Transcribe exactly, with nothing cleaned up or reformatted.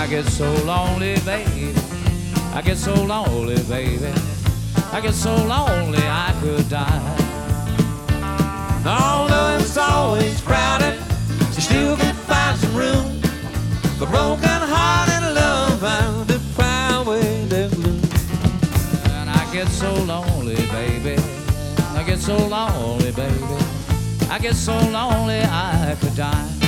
get so lonely, baby. I get so lonely, baby. I get so lonely I could die. Although it's always crowded, you still can find some room for broken-hearted love and to cry away the blue. And I get so lonely, baby. I get so lonely, baby. I get so lonely I could die.